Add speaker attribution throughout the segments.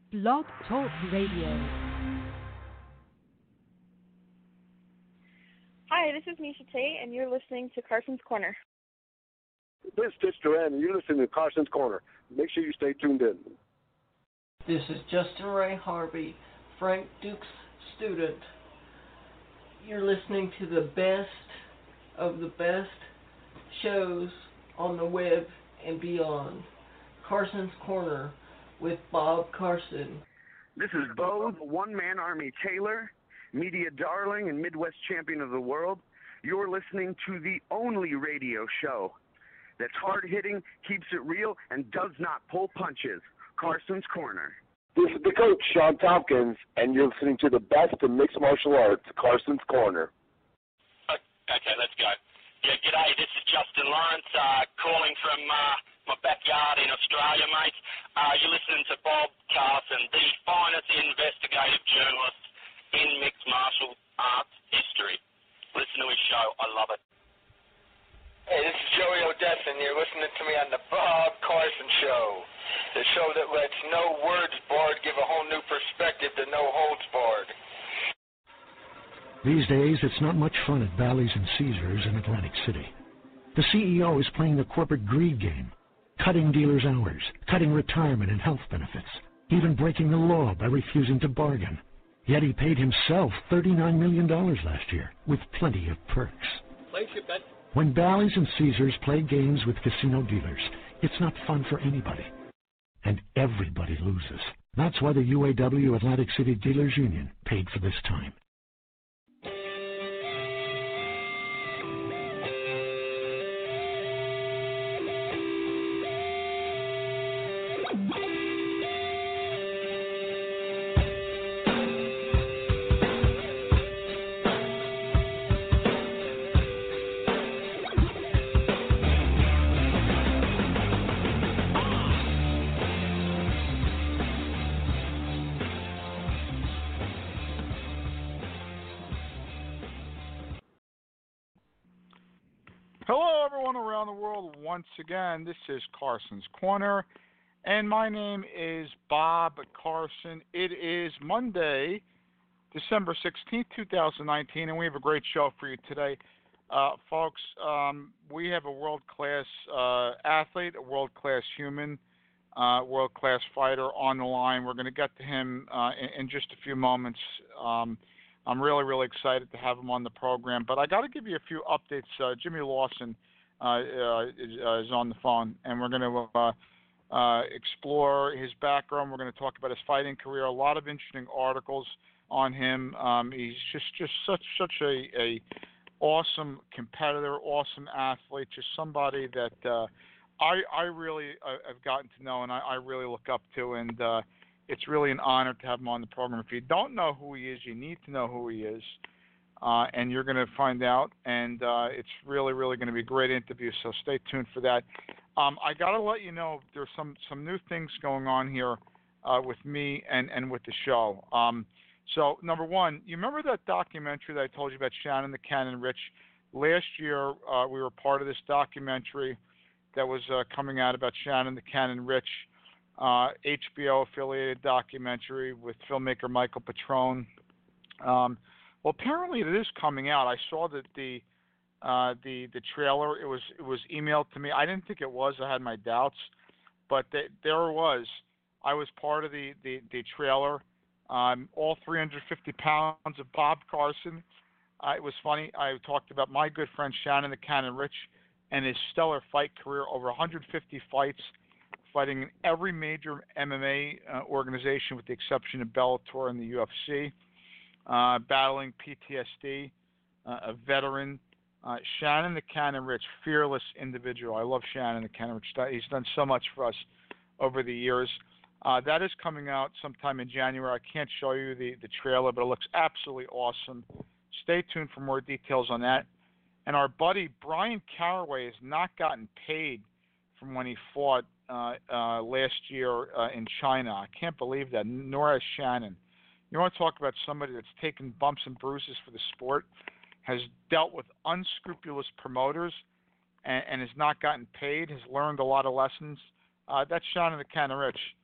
Speaker 1: Blog Talk Radio.
Speaker 2: Hi, this is Misha Tate, and you're listening to Carson's Corner.
Speaker 3: This is Tish Duran, and you're listening to Carson's Corner. Make sure you stay tuned in.
Speaker 4: This is Justin Ray Harvey, Frank Duke's student. You're listening to the best of the best shows on the web and beyond. Carson's Corner with Bob Carson.
Speaker 5: This is Bo, the one-man army Taylor, media darling and Midwest champion of the world. You're listening to the only radio show that's hard-hitting, keeps it real, and does not pull punches. Carson's Corner.
Speaker 3: This is the coach, Sean Tompkins, and you're listening to the best in mixed martial arts, Carson's Corner.
Speaker 6: Okay, let's go. Yeah, g'day, this is Justin Lawrence, calling from my backyard in Australia, mate. You're listening to Bob Carson, the finest investigative journalist in mixed martial arts history. Listen to his show. I love it.
Speaker 7: Hey, this is Joey Odessa, and you're listening to me on the Bob Carson Show, the show that lets no words barred give a whole new perspective to no holds barred.
Speaker 8: These days, it's not much fun at Bally's and Caesars in Atlantic City. The CEO is playing the corporate greed game, cutting dealers' hours, cutting retirement and health benefits, even breaking the law by refusing to bargain. Yet he paid himself $39 million last year, with plenty of perks.
Speaker 6: Place your bet.
Speaker 8: When Bally's and Caesars play games with casino dealers, it's not fun for anybody. And everybody loses. That's why the UAW Atlantic City Dealers Union paid for this time.
Speaker 9: Hello, everyone around the world. Once again, this is Carson's Corner, and my name is Bob Carson. It is Monday, December 16th, 2019, and we have a great show for you today. Folks, we have a world-class athlete, a world-class human, world-class fighter on the line. We're going to get to him in just a few moments. I'm really, really excited to have him on the program. But I got to give you a few updates. Jimmy Lawson is on the phone, and we're going to explore his background. We're going to talk about his fighting career. A lot of interesting articles on him. He's just such a awesome competitor, awesome athlete. Just somebody that I really have gotten to know and I really look up to, and it's really an honor to have him on the program. If you don't know who he is, you need to know who he is, and you're going to find out. And it's really, really going to be a great interview, so stay tuned for that. I got to let you know there's some new things going on here with me and with the show. So, number one, you remember that documentary that I told you about Shannon the Cannon Rich? Last year, we were part of this documentary that was coming out about Shannon the Cannon Rich. HBO affiliated documentary with filmmaker Michael Petrone. Well, apparently it is coming out. I saw that the trailer. It was emailed to me. I didn't think it was. I had my doubts, but there it was. I was part of the trailer. All 350 pounds of Bob Carson. It was funny. I talked about my good friend Shannon the Cannon Rich and his stellar fight career, over 150 fights, fighting in every major MMA organization with the exception of Bellator and the UFC, battling PTSD, a veteran. Shannon the Cannon Rich, fearless individual. I love Shannon the Cannon Rich. He's done so much for us over the years. That is coming out sometime in January. I can't show you the trailer, but it looks absolutely awesome. Stay tuned for more details on that. And our buddy Brian Caraway has not gotten paid from when he fought last year in China. I can't believe that, nor has Shannon. You want to talk about somebody that's taken bumps and bruises for the sport, has dealt with unscrupulous promoters, and has not gotten paid, has learned a lot of lessons. That's Shannon the Cannon Rich.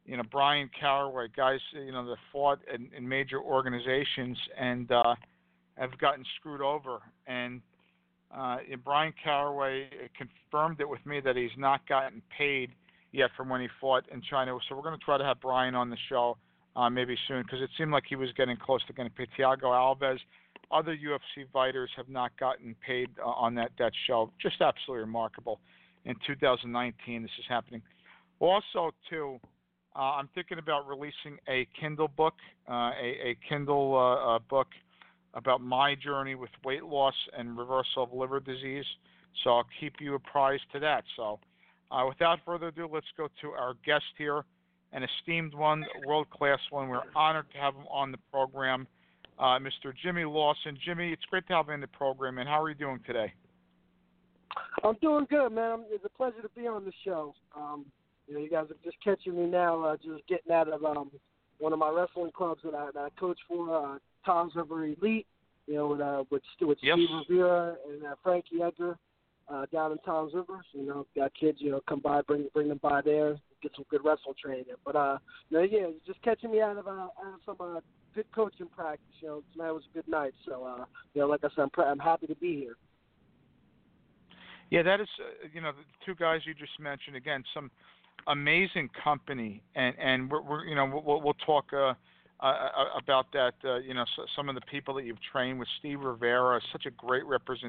Speaker 9: Brian Caraway, guys, that fought in major organizations and have gotten screwed over. And Brian Caraway confirmed it with me that he's not gotten paid yet from when he fought in China. So we're going to try to have Brian on the show maybe soon, because it seemed like he was getting close to getting paid. Thiago Alves, other UFC fighters have not gotten paid on that show. Just absolutely remarkable. In 2019, this is happening. Also, too, I'm thinking about releasing a Kindle book, a Kindle book about my journey with weight loss and reversal of liver disease. So I'll keep you apprised to that. So without further ado, let's go to our guest here, an esteemed one, world-class one. We're honored to have him on the program, Mr. Jimmy Lawson. Jimmy, it's great to have you in the program, and how are you doing today?
Speaker 10: I'm doing good, man. It's a pleasure to be on the show. You guys are just catching me now, just getting out of one of my wrestling clubs that I coach for, Tom's River Elite, with
Speaker 9: Yes.
Speaker 10: Steve Rivera and Frankie Edgar down in Tom's River. So, got kids, come by, bring them by there, get some good wrestling training. But, just catching me out of some good coaching practice. Tonight was a good night. So, like I said, I'm happy to be here.
Speaker 9: Yeah, that is, the two guys you just mentioned, again, some amazing company, and we'll talk about that. Some of the people that you've trained with. Steve Rivera, such a great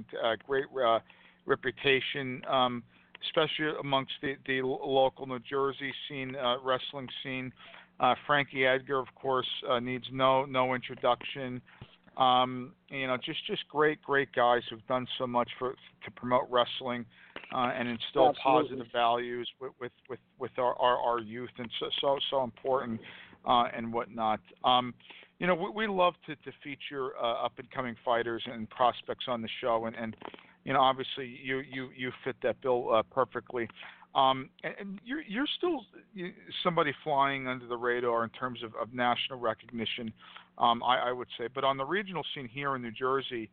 Speaker 9: reputation, especially amongst the local New Jersey scene, wrestling scene. Frankie Edgar, of course, needs no introduction. Just great guys who've done so much to promote wrestling and instill positive values with our youth, and so important and whatnot. We love to feature up and coming fighters and prospects on the show, and obviously you fit that bill perfectly. And you're still somebody flying under the radar in terms of national recognition, I would say. But on the regional scene here in New Jersey,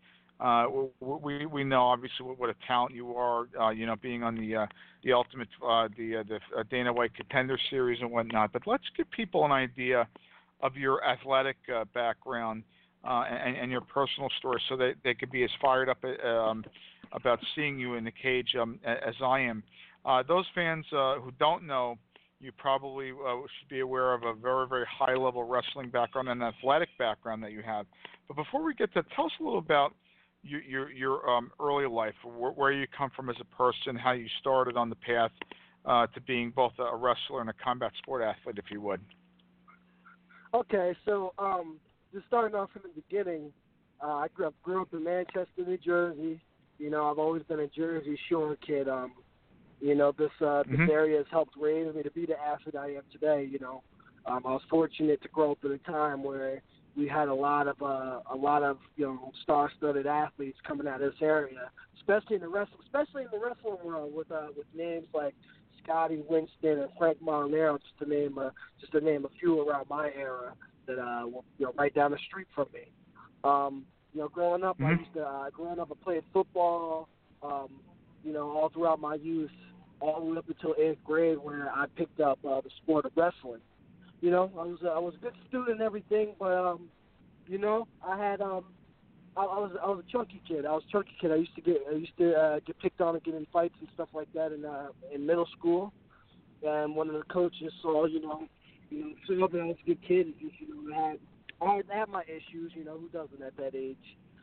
Speaker 9: we know obviously what a talent you are. Being on the Ultimate, the Dana White Contender Series and whatnot. But let's give people an idea of your athletic background and your personal story, so that they could be as fired up about seeing you in the cage as I am. Those fans who don't know, you probably should be aware of a very, very high-level wrestling background and athletic background that you have. But before we get to that, tell us a little about your early life, where you come from as a person, how you started on the path to being both a wrestler and a combat sport athlete, if you would.
Speaker 10: Okay, so just starting off from the beginning, I grew up in Manchester, New Jersey. I've always been a Jersey Shore kid. This area has helped raise me to be the athlete I am today. I was fortunate to grow up at a time where we had a lot of star-studded athletes coming out of this area, especially in the wrestling world with names like Scotty Winston and Frank Molinaro, just to name a few around my era that right down the street from me. Growing up, I played football. All throughout my youth, all the way up until 8th grade, where I picked up the sport of wrestling. I was a good student and everything, but I was a chunky kid. I used to get picked on and get in fights and stuff like that in middle school. And one of the coaches saw, saw that I was a good kid. I had my issues. Who doesn't at that age?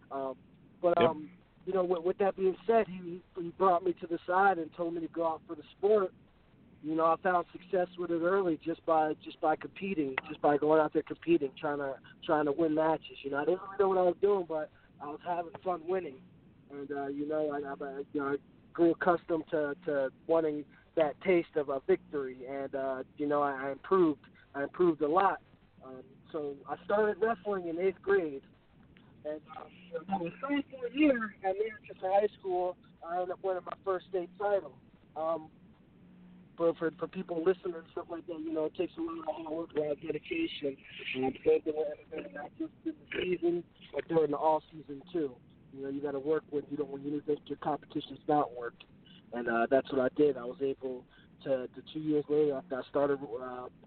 Speaker 10: With that being said, he brought me to the side and told me to go out for the sport. I found success with it early just by competing, just by going out there competing, trying to win matches. I didn't really know what I was doing, but I was having fun winning. And I grew accustomed to wanting that taste of a victory, and I improved a lot. So I started wrestling in 8th grade. And my sophomore year at Manchester High School, I ended up winning my first state title. For people listening and stuff like that, it takes a lot of hard work, a lot of dedication. Not just in the season, but during the off season too. You got to work when you think your competition's not working. And that's what I did. I was able to 2 years later, after I started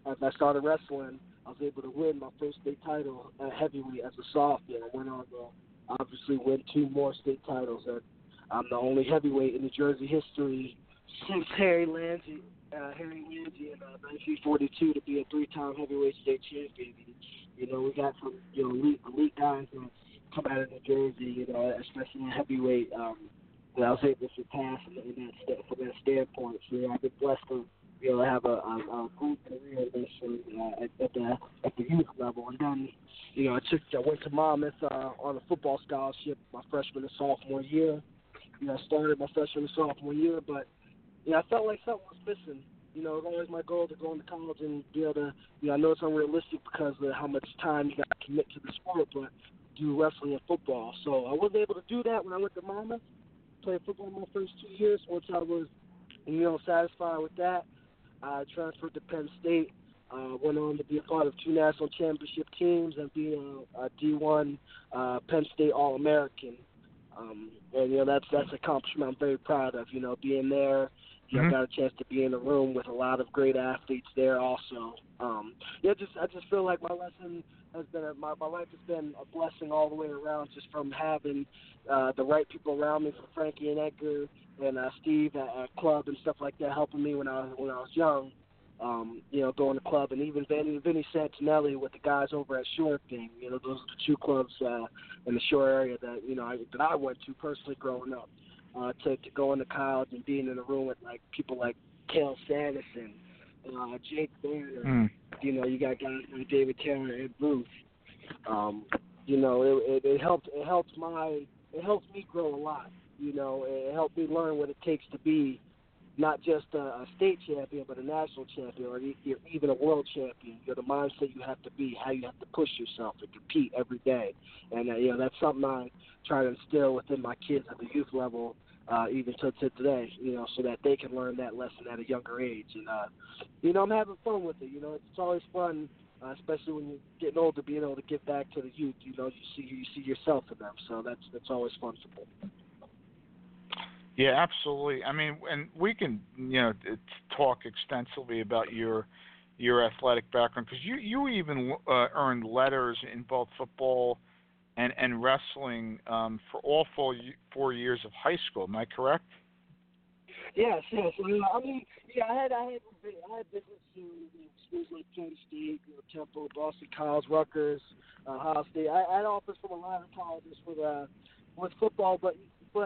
Speaker 10: as I started wrestling, I was able to win my first state title at heavyweight as a sophomore. I went on to obviously win 2 more state titles, and I'm the only heavyweight in New Jersey history since Harry Lange in 1942 to be a 3-time heavyweight state champion. And, we got some elite guys that come out of New Jersey, especially in heavyweight, that I was able to surpass from that standpoint. So I've been blessed to have a good career in this at the youth level. And then I went to Monmouth on a football scholarship my freshman and sophomore year. I started my freshman and sophomore year, but I felt like something was missing. It was always my goal to go into college and be able to, I know it's unrealistic because of how much time you got to commit to the sport, but do wrestling and football. So I wasn't able to do that when I went to Monmouth. Played football my first 2 years. Once I was, satisfied with that, I transferred to Penn State. Went on to be a part of 2 national championship teams and be a D1 Penn State All-American. And that's an accomplishment I'm very proud of. Being there, I got a chance to be in a room with a lot of great athletes there also. I just feel like my lesson has been my life has been a blessing all the way around, just from having the right people around me, from Frankie and Edgar and Steve at club and stuff like that, helping me when I was young. Going to club, and even Vinny Santinelli with the guys over at Shore Thing. Those are the 2 clubs in the Shore area that that I went to personally growing up. To go into college and being in a room with people like Cale Sanderson, Jake Banner. You got guys like David Taylor and Booth. It helped me grow a lot. It helped me learn what it takes to be not just a state champion, but a national champion, or even a world champion. The mindset you have to be, how you have to push yourself and compete every day. And that's something I try to instill within my kids at the youth level, even to today, so that they can learn that lesson at a younger age. And, I'm having fun with it. It's always fun, especially when you're getting older, being able to give back to the youth. You see yourself in them. So that's always fun for me.
Speaker 9: Yeah, absolutely. I mean, and we can, talk extensively about your athletic background, because you even earned letters in both football and wrestling for all 4 years of high school. Am I correct?
Speaker 10: Yes. I had business in schools like Penn State, Temple, Boston College, Rutgers, Ohio State. I had offers from a lot of colleges with football, but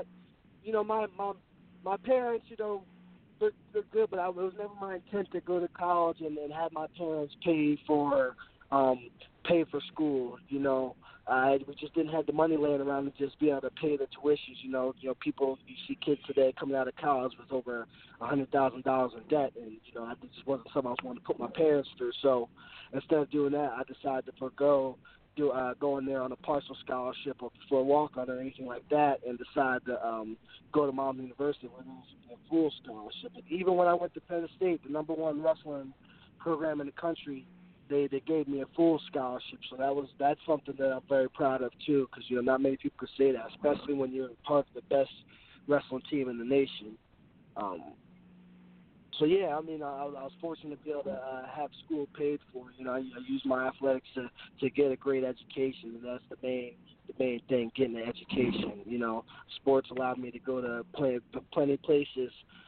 Speaker 10: my parents, they're good, but it was never my intent to go to college and have my parents pay for school. We just didn't have the money laying around to just be able to pay the tuitions. You see kids today coming out of college with over $100,000 in debt, and that just wasn't something I was wanting to put my parents through. So instead of doing that, I decided to forego going there on a partial scholarship or for a walk-on or anything like that, and decide to go to Monmouth University where there was a full scholarship. And even when I went to Penn State, the number 1 wrestling program in the country, they gave me a full scholarship. So that's something that I'm very proud of too, because not many people could say that, especially when you're part of the best wrestling team in the nation. So yeah, I was fortunate to be able to have school paid for. I used my athletics to get a great education, and that's the main thing, getting an education. Sports allowed me to go to plenty of places,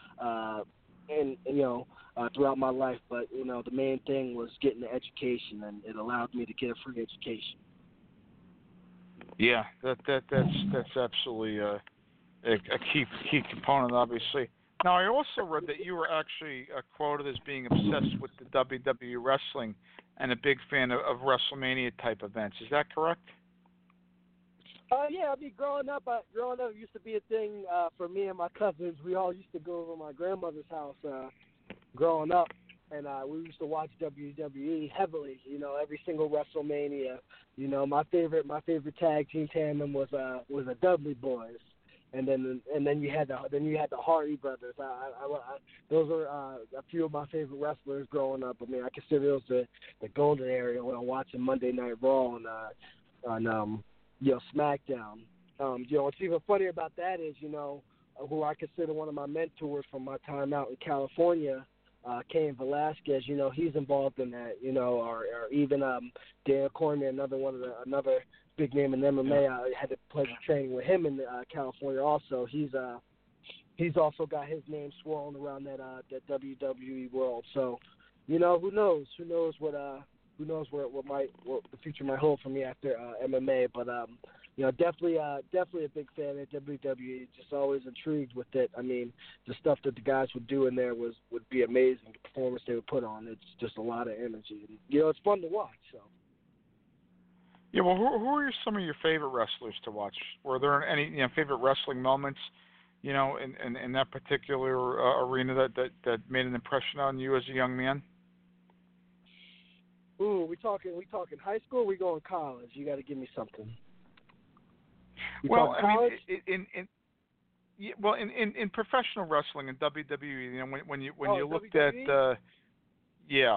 Speaker 10: throughout my life. But the main thing was getting the education, and it allowed me to get a free education.
Speaker 9: Yeah, that's absolutely a key component, obviously. Now, I also read that you were actually quoted as being obsessed with the WWE wrestling and a big fan of WrestleMania type events. Is that correct?
Speaker 10: Yeah. Growing up, it used to be a thing for me and my cousins. We all used to go over to my grandmother's house growing up, and we used to watch WWE heavily. Every single WrestleMania. My favorite tag team tandem was the Dudley Boys. And then you had the Hardy brothers. Those are a few of my favorite wrestlers growing up. I consider those the golden era when I'm watching Monday Night Raw on SmackDown. What's even funnier about that is who I consider one of my mentors from my time out in California Cain Velasquez, he's involved in that, or even Dan Cormier, another big name in MMA. I had the pleasure of training with him in California. Also, he's also got his name swirling around that WWE world. So, who knows? Who knows what the future might hold for me after MMA? But definitely a big fan of WWE. Just always intrigued with it. I mean, the stuff that the guys would do in there would be amazing. The performance they would put on, it's just a lot of energy. And, it's fun to watch. So.
Speaker 9: Yeah, well, who are some of your favorite wrestlers to watch? Were there any favorite wrestling moments, in that particular arena that made an impression on you as a young man?
Speaker 10: Ooh, we talking high school? Or we going college? You got to give me something.
Speaker 9: Well, I mean, in professional wrestling in WWE, when you looked
Speaker 10: WWE?
Speaker 9: at, yeah.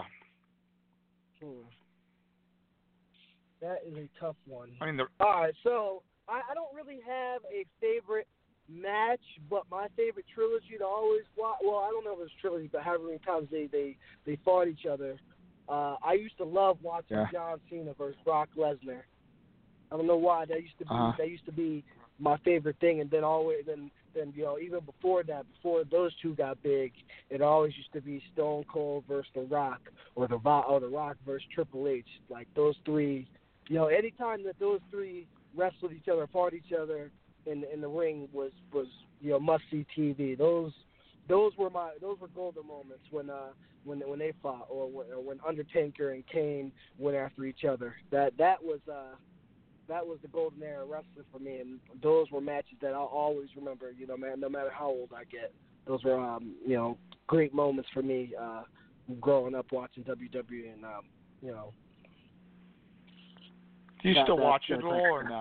Speaker 10: That is a tough one.
Speaker 9: I mean,
Speaker 10: all right, so I don't really have a favorite match, but my favorite trilogy to always watch. Well, I don't know if it's trilogy, but however many times they fought each other. I used to love watching John Cena versus Brock Lesnar. I don't know why. That used to be my favorite thing, and then even before that, before those two got big, it always used to be Stone Cold versus The Rock, or The Rock versus Triple H. Like those three, anytime that those three wrestled each other, fought each other in the ring was must see TV. Those were golden moments when they fought, or when Undertaker and Kane went after each other. That was the golden era of wrestling for me, and those were matches that I'll always remember. No matter how old I get, those were great moments for me growing up watching WWE, and
Speaker 9: Do you still watch it all or no?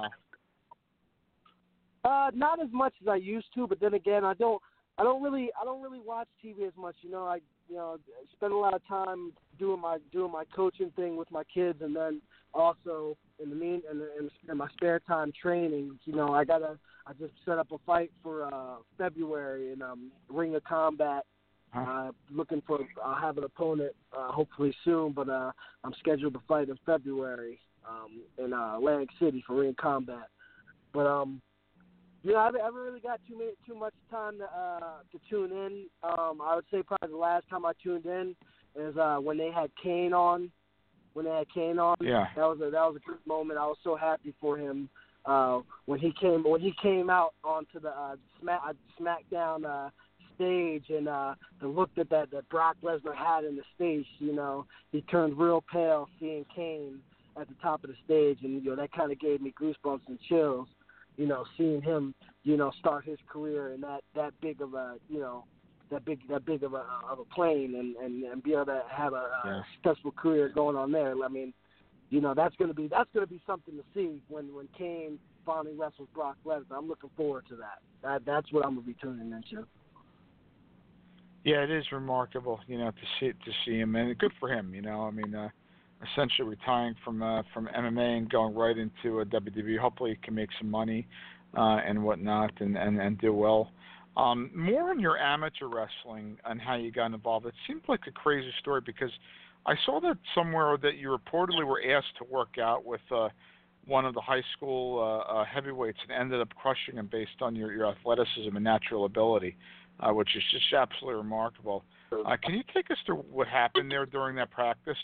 Speaker 10: Not as much as I used to, but then again, I don't really watch TV as much. I spend a lot of time doing my coaching thing with my kids, and then also in my spare time training. I just set up a fight for February in Ring of Combat. Looking for I'll have an opponent hopefully soon, but I'm scheduled to fight in February in Atlantic City for Ring of Combat. But I haven't really got too much time to tune in. I would say probably the last time I tuned in is when they had Kane on. Yeah. That was a good moment. I was so happy for him when he came out onto the SmackDown stage, and the look that Brock Lesnar had in the stage. He turned real pale seeing Kane at the top of the stage, and that kind of gave me goosebumps and chills. Seeing him, start his career in that big of a, that big of a plane, and be able to have a successful career going on there. I mean, that's gonna be something to see when Kane finally wrestles Brock Lesnar. I'm looking forward to that. That's what I'm gonna be tuning into.
Speaker 9: Yeah, it is remarkable, to see him, and good for him. I mean, essentially retiring from MMA and going right into a WWE. Hopefully, he can make some money and whatnot, and do well. More in your amateur wrestling and how you got involved. It seemed like a crazy story because I saw that somewhere that you reportedly were asked to work out with one of the high school heavyweights and ended up crushing him based on your athleticism and natural ability, which is just absolutely remarkable. Can you take us through what happened there during that practice?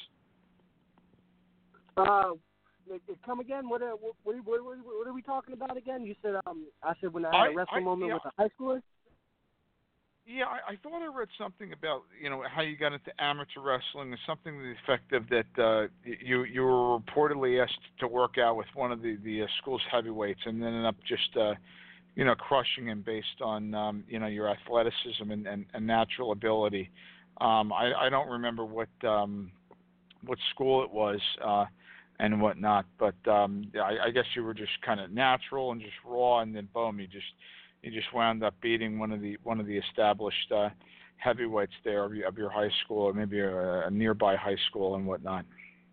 Speaker 10: Come again? What are we talking about again? You said I said when I had a wrestling moment with a high schooler.
Speaker 9: Yeah, I thought I read something about how you got into amateur wrestling, and something to the effect of that you were reportedly asked to work out with one of the school's heavyweights, and ended up just crushing him based on your athleticism and natural ability. I don't remember what school it was and whatnot, but I guess you were just kind of natural and just raw, and then boom, you just wound up beating one of the established heavyweights there of your high school, or maybe a nearby high school and whatnot.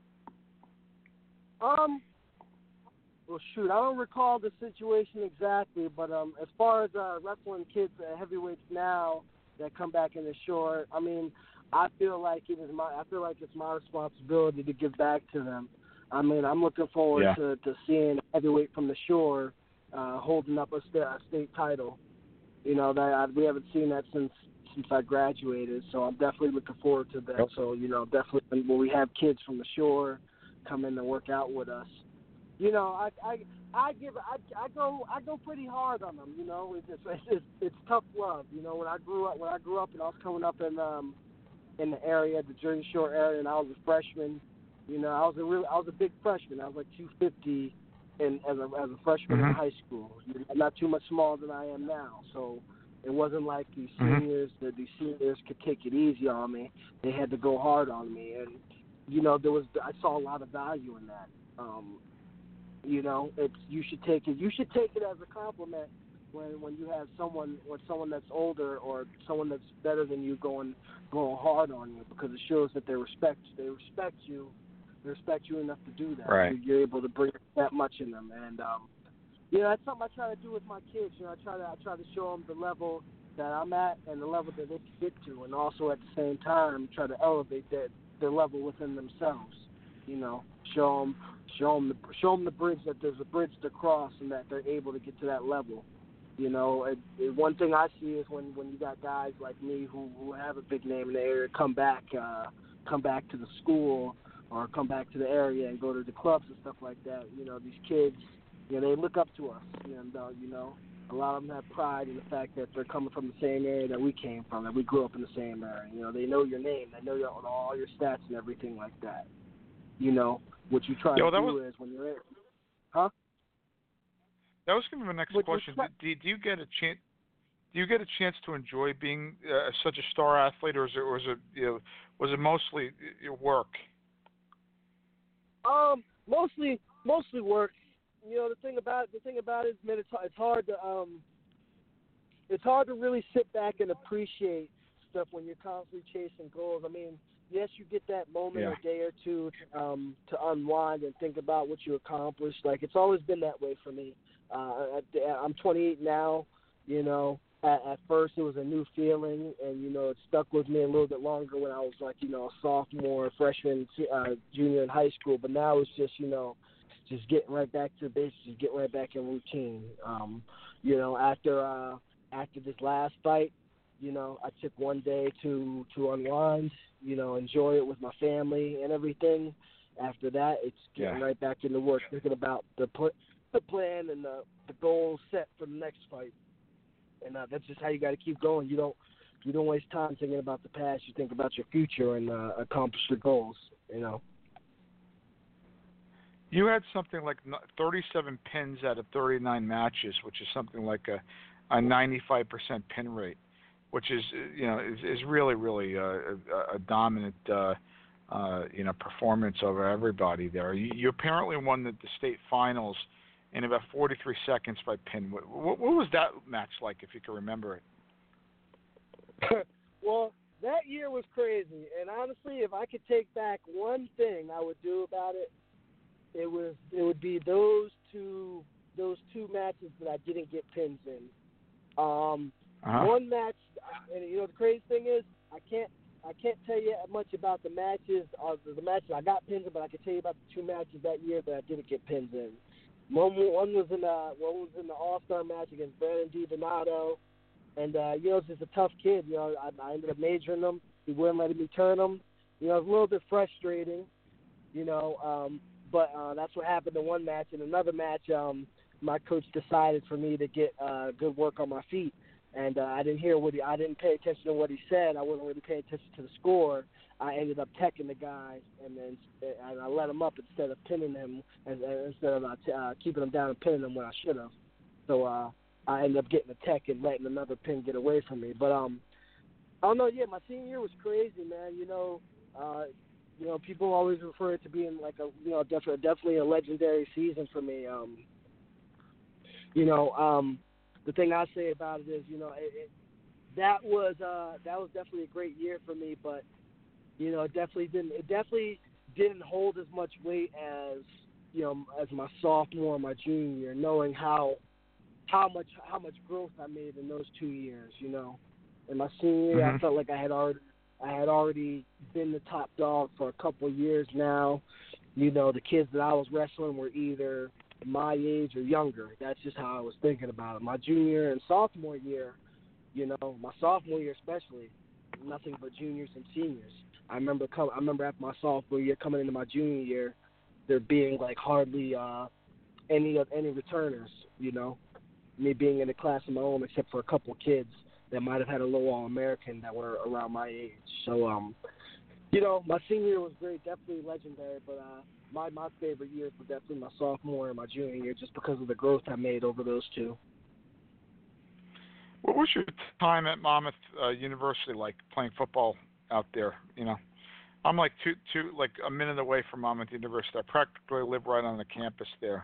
Speaker 10: Well, shoot, I don't recall the situation exactly, but as far as wrestling kids heavyweights now that come back in the short, I mean, I feel like it's my responsibility to give back to them. I mean, I'm looking forward to seeing heavyweight from the shore holding up a state title. You know, we haven't seen that since I graduated, so I'm definitely looking forward to that.
Speaker 9: Yep.
Speaker 10: So, you know, definitely when we have kids from the shore come in and work out with us, you know, I go pretty hard on them. You know, it's tough love. You know, when I grew up and I was coming up in the area, the Jersey Shore area, and I was a freshman. You know, I was a big freshman. I was like 250 as a freshman in high school. I'm not too much smaller than I am now, so it wasn't like these seniors could take it easy on me. They had to go hard on me, and you know, I saw a lot of value in that. You know, you should take it as a compliment when you have someone that's older or someone that's better than you going hard on you, because it shows that they respect you. They respect you enough to do that.
Speaker 9: Right.
Speaker 10: You're able to bring that much in them, and you know, that's something I try to do with my kids. You know, I try to show them the level that I'm at and the level that they can get to, and also at the same time try to elevate their level within themselves. You know, show them the bridge, that there's a bridge to cross and that they're able to get to that level. You know, one thing I see is when you got guys like me who have a big name in the area come back to the school or come back to the area and go to the clubs and stuff like that. You know, these kids, you know, they look up to us, and you know, a lot of them have pride in the fact that they're coming from the same area that we came from, that we grew up in the same area. You know, they know your name, they know all your stats and everything like that. You know, what you try to do is when you're in, huh?
Speaker 9: That was going to be my next question. Do you get a chance? Do you get a chance to enjoy being such a star athlete, or was it mostly your work?
Speaker 10: Mostly work. You know, the thing about it is, man, it's hard to really sit back and appreciate stuff when you're constantly chasing goals. I mean, yes, you get that moment, a day or two, to unwind and think about what you accomplished. Like, it's always been that way for me. I'm 28 now. You know, at first it was a new feeling, and you know, it stuck with me a little bit longer when I was like, you know, a sophomore, freshman, junior in high school. But now it's just, you know, just getting right back to the basics, just getting right back in routine. You know, after this last fight, you know, I took one day to unwind, you know, enjoy it with my family and everything. After that, it's getting right back into work, thinking about the plan and the goals set for the next fight. And that's just how you got to keep going. You don't waste time thinking about the past. You think about your future and accomplish your goals, you know.
Speaker 9: You had something like 37 pins out of 39 matches, which is something like a 95% pin rate, which is, you know, is really, really a dominant, you know, performance over everybody there. You apparently won the state finals in about 43 seconds by pin. What was that match like, if you can remember it?
Speaker 10: Well, that year was crazy, and honestly, if I could take back one thing I would do about it, it would be those two matches that I didn't get pins in. One match, and you know the crazy thing is, I can't tell you much about the matches I got pins in, but I can tell you about the two matches that year that I didn't get pins in. One was in the All-Star match against Brandon DiDonato, and you know, it's just a tough kid. You know, I ended up majoring him. He wouldn't let me turn him. You know, it was a little bit frustrating. You know, but that's what happened in one match. In another match, my coach decided for me to get good work on my feet, and I didn't pay attention to what he said. I wasn't really paying attention to the score. I ended up teching the guy, and I let him up instead of pinning him, instead of keeping him down and pinning him when I should have. So I ended up getting a tech and letting another pin get away from me. But I don't know. Yeah, my senior year was crazy, man. You know, people always refer it to being like definitely a legendary season for me. You know, the thing I say about it is, you know, that was definitely a great year for me, but you know, it definitely didn't hold as much weight as, you know, as my sophomore and my junior year, knowing how much growth I made in those 2 years, you know. In my senior year, I felt like I had already I had already been the top dog for a couple of years now. You know, the kids that I was wrestling were either my age or younger. That's just how I was thinking about it. My junior and sophomore year, you know, my sophomore year especially, nothing but juniors and seniors. I remember after my sophomore year coming into my junior year, there being like hardly any returners, you know, me being in a class of my own except for a couple of kids that might have had a low All-American that were around my age. So, you know, my senior year was definitely legendary, but my favorite years were definitely my sophomore and my junior year just because of the growth I made over those two.
Speaker 9: What was your time at Monmouth University like playing football out there? You know, I'm like like a minute away from Monmouth University. I practically live right on the campus there.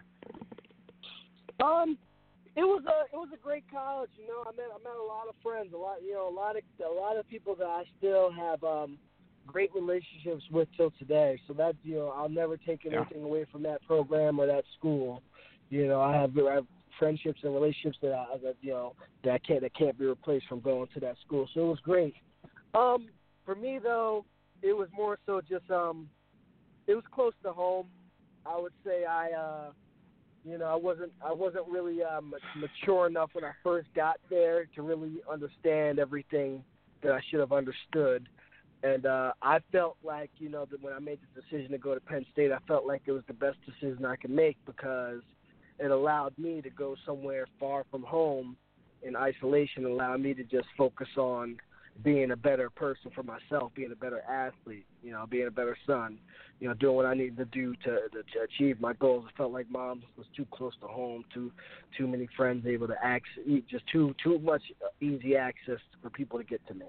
Speaker 10: It was a great college. You know, I met a lot of friends, a lot of people that I still have great relationships with till today. So that, you know, I'll never take anything away from that program or that school. You know, I have friendships and relationships that can't be replaced from going to that school. So it was great. For me though, it was more so just it was close to home. I would say I wasn't really mature enough when I first got there to really understand everything that I should have understood. And I felt like, you know, that when I made the decision to go to Penn State, I felt like it was the best decision I could make because it allowed me to go somewhere far from home in isolation, allowed me to just focus on being a better person for myself, being a better athlete, you know, being a better son, you know, doing what I needed to do to achieve my goals. I felt like Mom was too close to home, too many friends able to just too much easy access for people to get to me.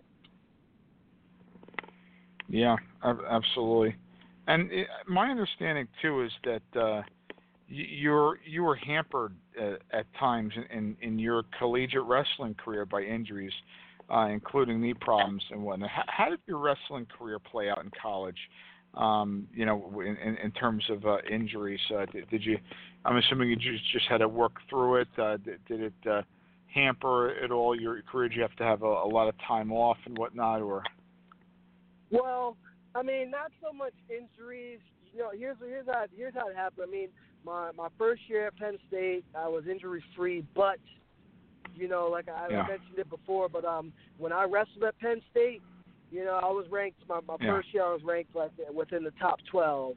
Speaker 9: Yeah, absolutely. And my understanding too is that you were hampered at times in your collegiate wrestling career by injuries, including knee problems and whatnot. How did your wrestling career play out in college? You know, in terms of injuries, did you? I'm assuming you just had to work through it. Did it hamper at all your career? Did you have to have a lot of time off and whatnot, or?
Speaker 10: Well, I mean, not so much injuries. You know, here's how it happened. I mean, my first year at Penn State, I was injury free, but you know, like I mentioned it before, but when I wrestled at Penn State, you know, I was ranked my first year. I was ranked like within the top 12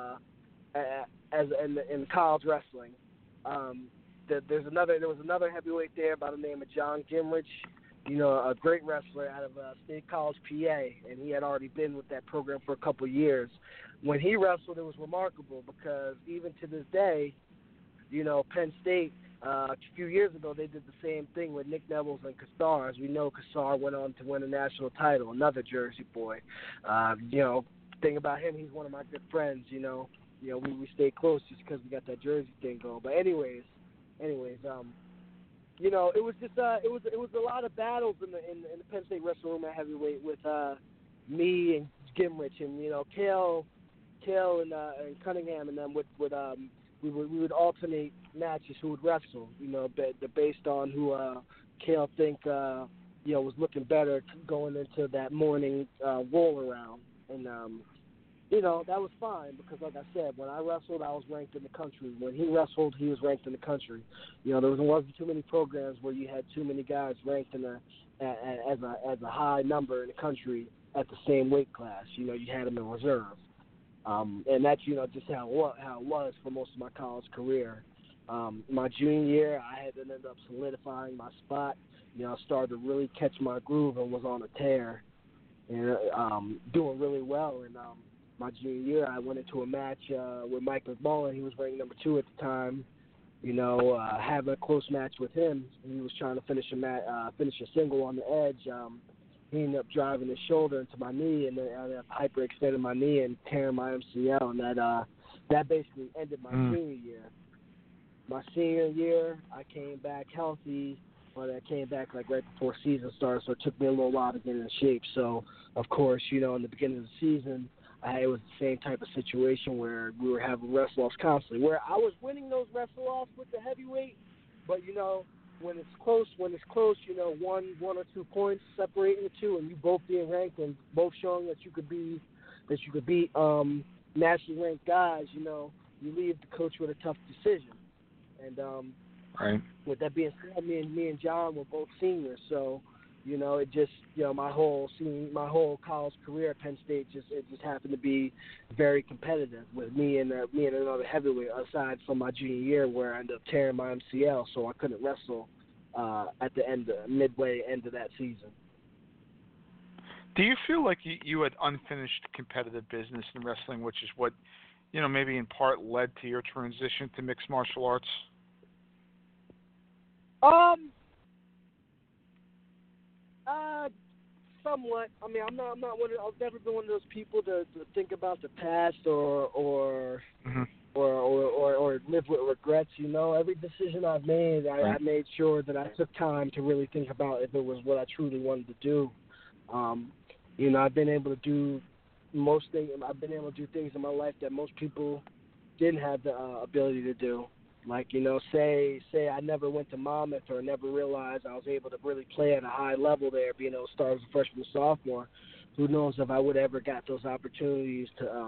Speaker 10: in college wrestling. There was another heavyweight there by the name of John Gimrich. You know, a great wrestler out of State College, PA, and he had already been with that program for a couple of years. When he wrestled, it was remarkable because even to this day, you know, Penn State, a few years ago, they did the same thing with Nick Nevels and Kassar. As we know, Kassar went on to win a national title, another Jersey boy. You know, thing about him, he's one of my good friends, you know. You know, we stay close just because we got that Jersey thing going. But anyways, you know, it was just it was a lot of battles in the Penn State wrestling room at heavyweight with me and Gimrich and, you know, Kale and Cunningham and them we would alternate matches who would wrestle, you know, based on who Kale think you know, was looking better going into that morning roll around. And you know, that was fine because, like I said, when I wrestled, I was ranked in the country. When he wrestled, he was ranked in the country. You know, there wasn't too many programs where you had too many guys ranked as a high number in the country at the same weight class. You know, you had them in reserve. And that's, you know, just how it was for most of my college career. My junior year, I had to end up solidifying my spot. You know, I started to really catch my groove and was on a tear and doing really well. And my junior year, I went into a match with Mike McMullen. He was ranked number 2 at the time. You know, having a close match with him. He was trying to finish a single on the edge. He ended up driving his shoulder into my knee, and then I ended up hyperextending my knee and tearing my MCL, and that basically ended my junior year. My senior year, I came back healthy, but I came back like right before season started, so it took me a little while to get into shape. So, of course, you know, in the beginning of the season, it was the same type of situation where we were having wrestle-offs constantly, where I was winning those wrestle-offs with the heavyweight, but, you know, when it's close, you know, one or 2 points separating the two, and you both being ranked and both showing that you could beat nationally ranked guys, you know, you leave the coach with a tough decision. And
Speaker 9: right.
Speaker 10: With that being said, me and John were both seniors, so you know, it just, you know, my whole college career at Penn State just happened to be very competitive with me and another heavyweight, aside from my junior year where I ended up tearing my MCL, so I couldn't wrestle at the midway end of that season.
Speaker 9: Do you feel like you had unfinished competitive business in wrestling, which is what, you know, maybe in part led to your transition to mixed martial arts?
Speaker 10: Somewhat. I mean, I'm not one. I've never been one of those people to think about the past or live with regrets. You know, every decision I've made, I made sure that I took time to really think about if it was what I truly wanted to do. You know, I've been able to do most things. I've been able to do things in my life that most people didn't have the ability to do. Like, you know, say I never went to Monmouth or never realized I was able to really play at a high level there, being able to start as a freshman or sophomore. Who knows if I would ever got those opportunities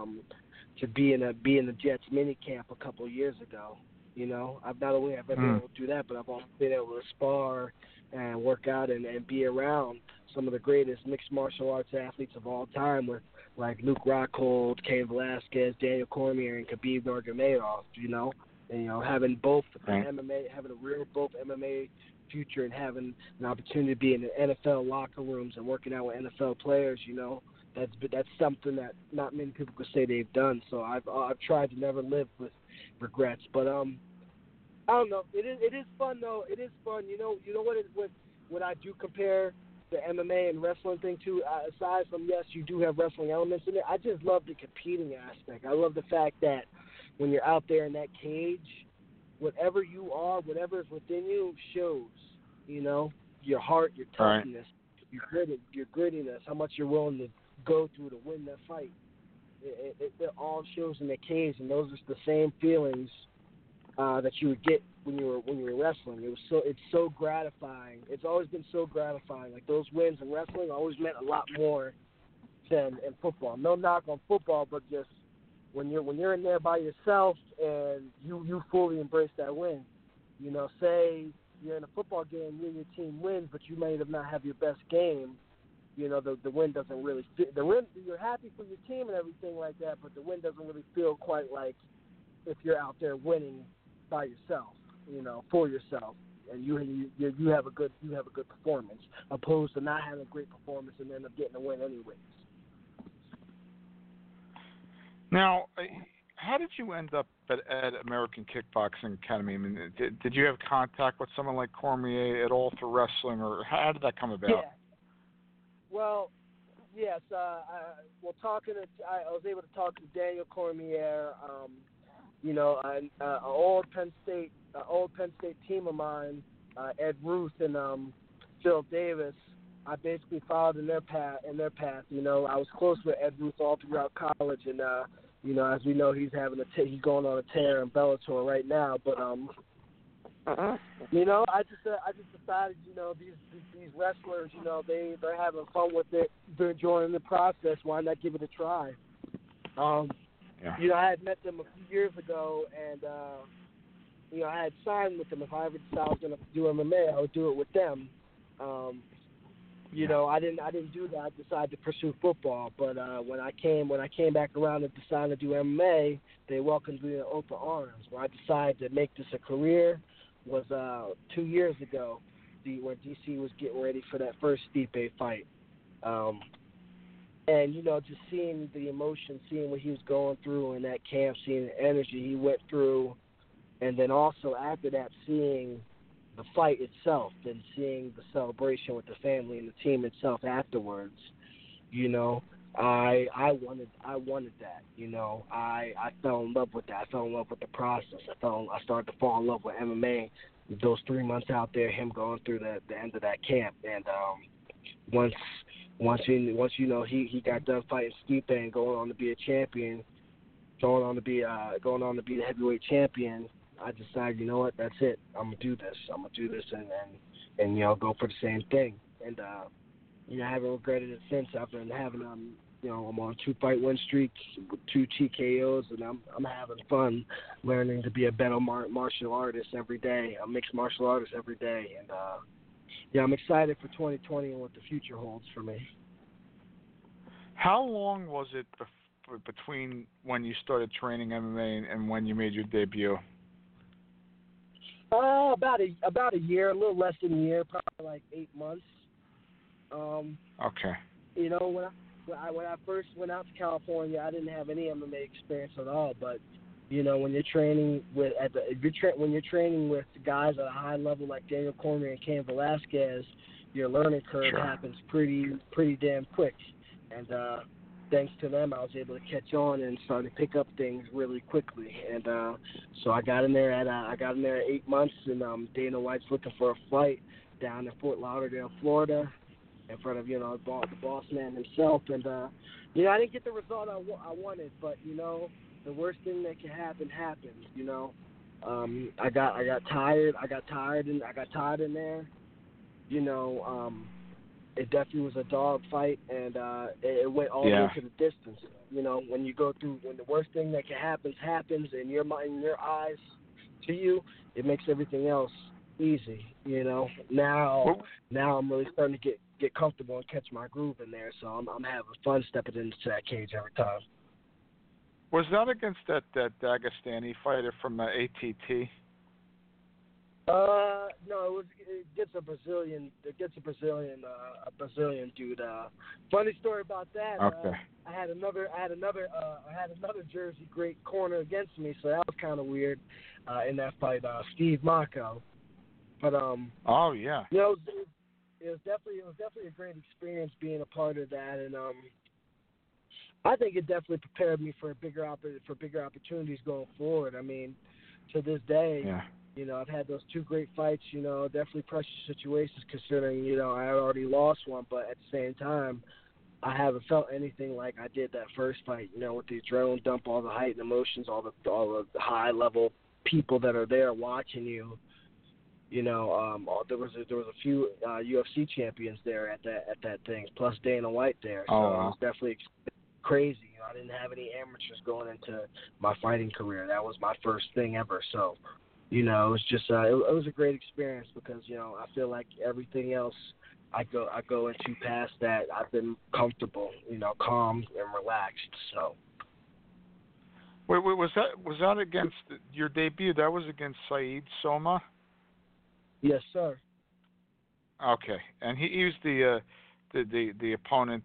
Speaker 10: to be in the Jets mini camp a couple of years ago. You know, I've not only have I been able to do that, but I've also been able to spar and work out and be around some of the greatest mixed martial arts athletes of all time, with like Luke Rockhold, Cain Velasquez, Daniel Cormier, and Khabib Nurmagomedov. You know. And, you know, having both MMA, having a real both MMA future, and having an opportunity to be in the NFL locker rooms and working out with NFL players, you know, that's something that not many people could say they've done. So I've tried to never live with regrets. But I don't know. It is fun though. It is fun. You know what I do compare the MMA and wrestling thing to, aside from, yes, you do have wrestling elements in it, I just love the competing aspect. I love the fact that when you're out there in that cage, whatever you are, whatever is within you shows, you know, your heart, your toughness, your grittiness, how much you're willing to go through to win that fight. It all shows in the cage, and those are the same feelings that you would get when you were wrestling. It's so gratifying. It's always been so gratifying. Like, those wins in wrestling always meant a lot more than in football. No knock on football, but just when you're in there by yourself and you fully embrace that win. You know, say you're in a football game, you and your team wins, but you may not have your best game. You know, the win doesn't really fit. The win, you're happy for your team and everything like that, but the win doesn't really feel quite like if you're out there winning by yourself, you know, for yourself, and you have a good performance, opposed to not having a great performance and end up getting a win anyways.
Speaker 9: Now, how did you end up at American Kickboxing Academy? I mean, did you have contact with someone like Cormier at all through wrestling, or how did that come about?
Speaker 10: Yeah. Well, yes. I was able to talk to Daniel Cormier. You know, an old Penn State team of mine, Ed Ruth and Phil Davis. I basically followed in their path. You know, I was close with Ed Ruth all throughout college, and you know, as we know, he's going on a tear in Bellator right now. But you know, I just decided, you know, these wrestlers, you know, they're having fun with it, they're enjoying the process. Why not give it a try? You know, I had met them a few years ago, and you know, I had signed with them. If I ever decided I was going to do MMA, I would do it with them. You know, I didn't do that. I decided to pursue football. But when I came back around and decided to do MMA, they welcomed me in open arms. Where I decided to make this a career was 2 years ago, when DC was getting ready for that first Stipe fight. And, you know, just seeing the emotion, seeing what he was going through in that camp, seeing the energy he went through, and then also after that, seeing the fight itself, and seeing the celebration with the family and the team itself afterwards, you know, I wanted that. You know, I fell in love with that. I fell in love with the process. I started to fall in love with MMA. Those 3 months out there, him going through the end of that camp, and once you know he got done fighting Stipe and going on to be a champion, going on to be the heavyweight champion. I decided, you know what, that's it. I'm gonna do this. I'm gonna do this and go for the same thing. And I haven't regretted it since. I've been having I'm on a 2-fight win streak with 2 TKOs, and I'm having fun learning to be a better martial artist every day, a mixed martial artist every day. And I'm excited for 2020 and what the future holds for me.
Speaker 9: How long was it between when you started training MMA and when you made your debut?
Speaker 10: About a year, a little less than a year, probably like 8 months.
Speaker 9: Okay.
Speaker 10: When I first went out to California, I didn't have any MMA experience at all. But when you're training with guys at a high level like Daniel Cormier and Cain Velasquez, your learning curve happens pretty damn quick. And thanks to them, I was able to catch on and start to pick up things really quickly. And so I got in there at 8 months, and Dana White's looking for a fight down in Fort Lauderdale, Florida, in front of the boss man himself. And I didn't get the result I wanted, but the worst thing that can happen happened. I got tired. I got tired in there. It definitely was a dog fight, and it went all the way to the distance. When the worst thing that can happen happens in your mind, in your eyes, to you, it makes everything else easy. Now I'm really starting to get comfortable and catch my groove in there, so I'm having fun stepping into that cage every time.
Speaker 9: Was that against that Dagestani fighter from ATT?
Speaker 10: No, it gets a Brazilian dude. Funny story about that.
Speaker 9: Okay.
Speaker 10: I had another Jersey great corner against me, so that was kind of weird in that fight. Steve Mako. But
Speaker 9: oh yeah.
Speaker 10: It was definitely a great experience being a part of that, and I think it definitely prepared me for bigger opportunities going forward. I mean, to this day.
Speaker 9: Yeah.
Speaker 10: I've had those 2 great fights, definitely pressure situations considering, I had already lost one, but at the same time, I haven't felt anything like I did that first fight, with the adrenaline dump, all the heightened emotions, all the high-level people that are there watching you. There was a few UFC champions there at that thing, plus Dana White there, so it was definitely crazy. I didn't have any amateurs going into my fighting career. That was my first thing ever, so... it was just it was a great experience because I feel like everything else I go into past that I've been comfortable, calm and relaxed. So.
Speaker 9: Wait, was that against your debut? That was against Saeed Soma.
Speaker 10: Yes, sir.
Speaker 9: Okay, and he was the opponent.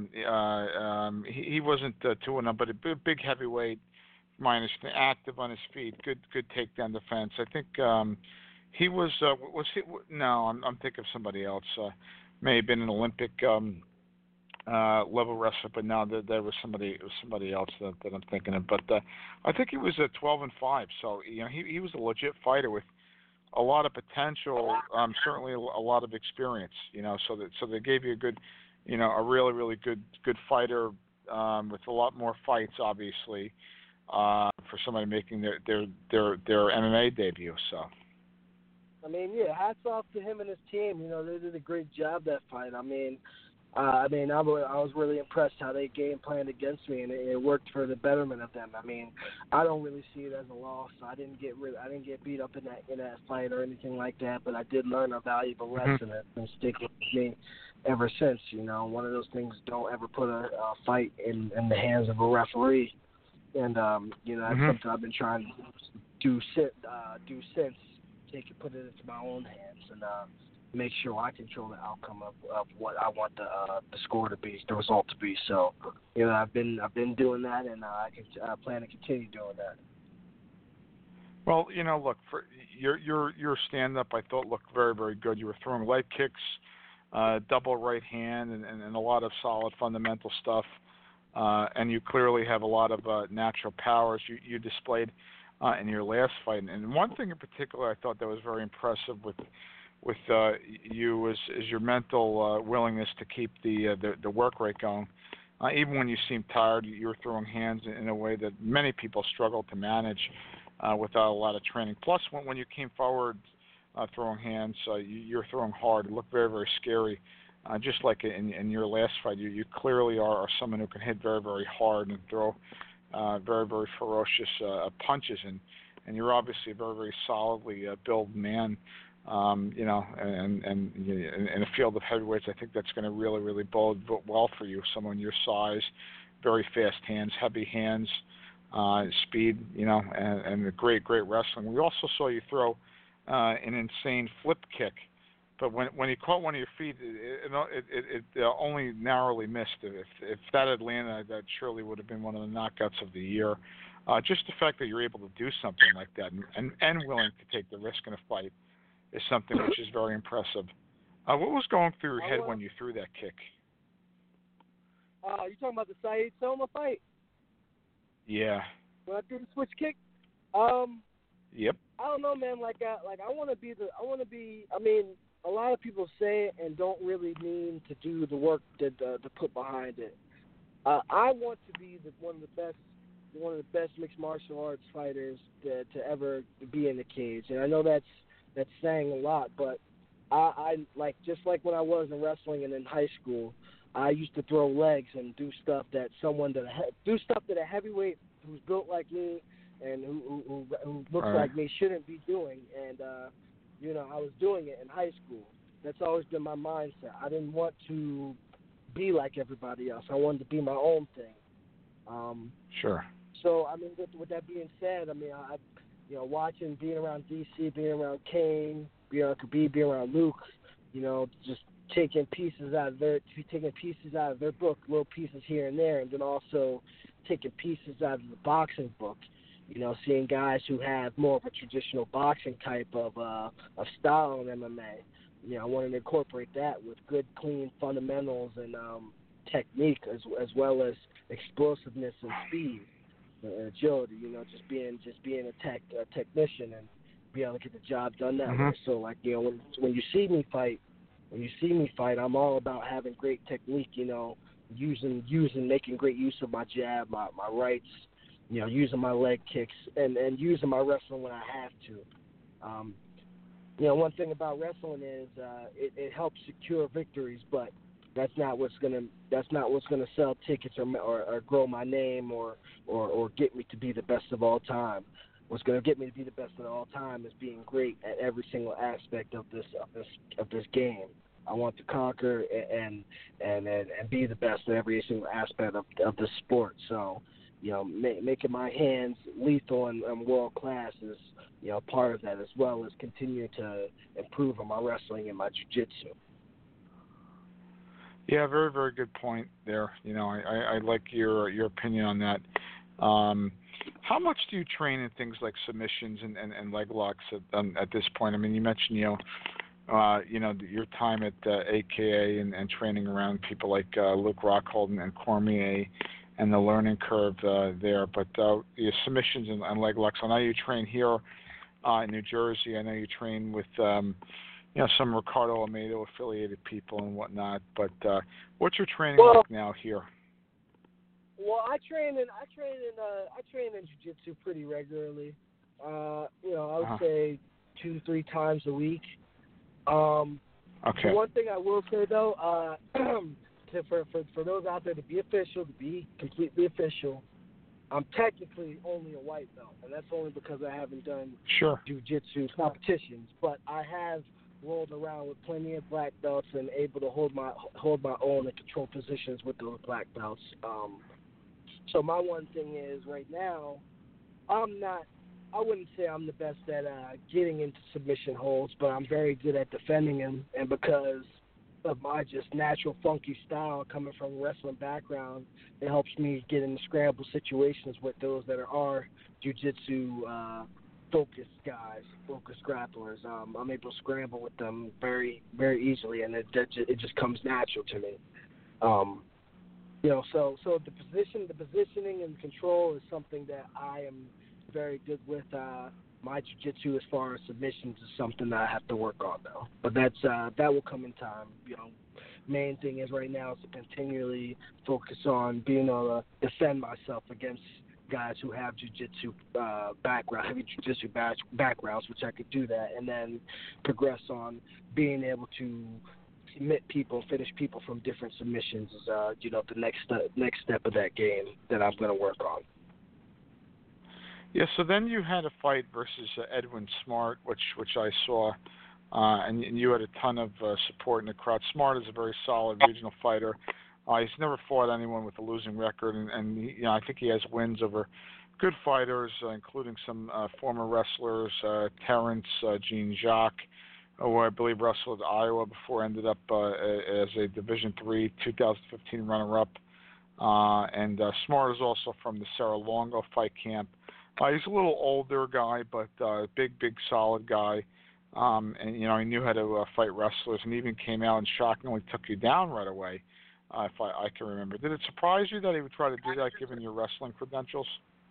Speaker 9: He wasn't 2-0, but a big heavyweight. My understanding, active on his feet, good takedown defense. I think he was he? No, I'm thinking of somebody else. May have been an Olympic level wrestler, but no, there was somebody else that I'm thinking of. But I think he was 12-5, so he was a legit fighter with a lot of potential, certainly a lot of experience. So they gave you a good, a really good fighter with a lot more fights, obviously. For somebody making their MMA debut, so.
Speaker 10: I mean, yeah, hats off to him and his team. They did a great job that fight. I was really impressed how they game planned against me, and it worked for the betterment of them. I mean, I don't really see it as a loss. I didn't get beat up in that fight or anything like that, but I did learn a valuable lesson that's been sticking with me ever since. One of those things: don't ever put a fight in the hands of a referee. And that's something I've been trying to do since. Put it into my own hands and make sure I control the outcome of what I want the score to be, the result to be. So, I've been doing that, and I plan to continue doing that.
Speaker 9: Well, look, for your stand up, I thought looked very, very good. You were throwing leg kicks, double right hand, and a lot of solid fundamental stuff. And you clearly have a lot of natural powers you displayed in your last fight. And one thing in particular I thought that was very impressive with you is your mental willingness to keep the work rate going. Even when you seemed tired, you were throwing hands in a way that many people struggle to manage. without a lot of training. Plus, when you came forward throwing hands, you're throwing hard. It looked very, very scary. Just like in your last fight, you clearly are someone who can hit very, very hard and throw very, very ferocious punches. And you're obviously a very, very solidly built man. You know, and in a field of heavyweights, I think that's going to really, really bode well for you. Someone your size, very fast hands, heavy hands, speed, you know, and a great wrestling. We also saw you throw an insane flip kick, but when he caught one of your feet, it only narrowly missed. If that had landed, that surely would have been one of the knockouts of the year. Just the fact that you're able to do something like that and willing to take the risk in a fight is something which is very impressive. What was going through your head when you threw that kick?
Speaker 10: You talking about the Saeed Soma fight?
Speaker 9: Yeah.
Speaker 10: When I threw the switch kick?
Speaker 9: Yep.
Speaker 10: I don't know, man. I want to be. I mean, a lot of people say it and don't really mean to do the work to put behind it. I want to be one of the best mixed martial arts fighters to ever be in the cage, and I know that's saying a lot, but I like, just like when I was in wrestling and in high school, I used to throw legs and do stuff that a heavyweight who's built like me and who looks like me shouldn't be doing. And you know, I was doing it in high school. That's always been my mindset. I didn't want to be like everybody else. I wanted to be my own thing.
Speaker 9: Sure.
Speaker 10: So I mean, with that being said, I mean, you know, watching, being around DC, being around Kane, being around Khabib, being around Luke, you know, just taking pieces out of their book, little pieces here and there, and then also taking pieces out of the boxing book. You know, seeing guys who have more of a traditional boxing type of style in MMA. You know, I wanted to incorporate that with good, clean fundamentals and technique, as well as explosiveness and speed. Agility, you know, just being a technician and be able to get the job done that way. So, like, you know, when you see me fight, I'm all about having great technique. You know, making great use of my jab, my rights. You know, using my leg kicks and using my wrestling when I have to. You know, one thing about wrestling is it helps secure victories, but that's not what's gonna sell tickets or grow my name or get me to be the best of all time. What's gonna get me to be the best of all time is being great at every single aspect of this game. I want to conquer and be the best at every single aspect of the sport. So, you know, making my hands lethal and world class is, you know, part of that, as well as continue to improve on my wrestling and my jiu-jitsu.
Speaker 9: Yeah, very, very good point there. You know, I like your opinion on that. How much do you train in things like submissions and leg locks at this point? I mean, you mentioned, you know, your time at AKA and training around people like Luke Rockhold and Cormier and the learning curve there. But your submissions and leg locks, I know you train here in New Jersey. I know you train with you know, some Ricardo Almeida affiliated people and whatnot, but what's your training like now here?
Speaker 10: Well, I train in jiu-jitsu pretty regularly. You know, I would say 2-3 times a week.
Speaker 9: Okay.
Speaker 10: One thing I will say though, for those out there, to be completely official, I'm technically only a white belt, and that's only because I haven't done jiu-jitsu competitions, but I have rolled around with plenty of black belts and able to hold my own and control positions with those black belts. So my one thing is, right now, I wouldn't say I'm the best at getting into submission holds, but I'm very good at defending them, and because of my just natural funky style coming from a wrestling background, it helps me get into scramble situations with those that are jiu-jitsu focused guys, focused grapplers. I'm able to scramble with them very, very easily, and it just comes natural to me. You know, so the positioning and control is something that I am very good with. My jiu-jitsu, as far as submissions, is something that I have to work on though. But that will come in time. You know, main thing is right now is to continually focus on being able to defend myself against guys who have jiu-jitsu background, heavy jiu-jitsu backgrounds, which I could do that, and then progress on being able to submit people, finish people from different submissions is, the next step of that game that I'm going to work on.
Speaker 9: Yeah, so then you had a fight versus Edwin Smart, which I saw, and you had a ton of support in the crowd. Smart is a very solid regional fighter. He's never fought anyone with a losing record, and he, I think he has wins over good fighters, including some former wrestlers, Terrence, Jean Jacques, who I believe wrestled at Iowa before ended up as a Division III 2015 runner-up. And Smart is also from the Serra Longo fight camp. He's a little older guy, but big, solid guy. And, he knew how to fight wrestlers and even came out and shockingly took you down right away, if I can remember. Did it surprise you that he would try to do that given your wrestling credentials?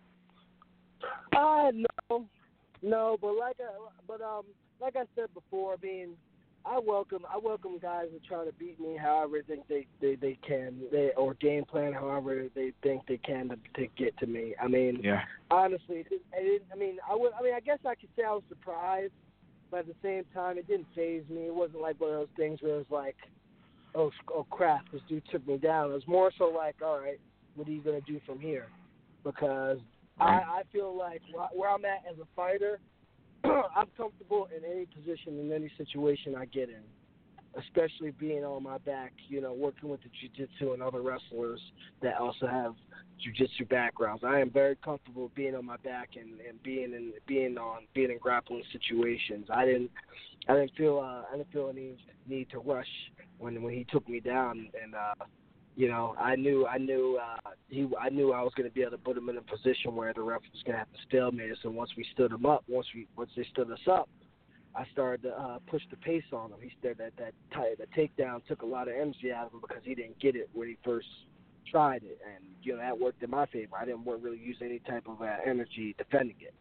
Speaker 10: No, but like I said before, I welcome guys who try to beat me however they can, or game plan however they think they can to get to me. I mean, honestly, I guess I could say I was surprised, but at the same time, it didn't faze me. It wasn't like one of those things where it was like, oh crap, this dude took me down. It was more so like, all right, what are you gonna do from here? Because I feel like where I'm at as a fighter, I'm comfortable in any position, in any situation I get in, especially being on my back, working with the jiu-jitsu and other wrestlers that also have jiu-jitsu backgrounds. I am very comfortable being on my back and being in grappling situations. I didn't feel any need to rush when he took me down, and I knew I was going to be able to put him in a position where the ref was going to have to stalemate us. And once they stood us up, I started to push the pace on him. He said the takedown took a lot of energy out of him because he didn't get it when he first tried it, and that worked in my favor. I didn't really use any type of energy defending it.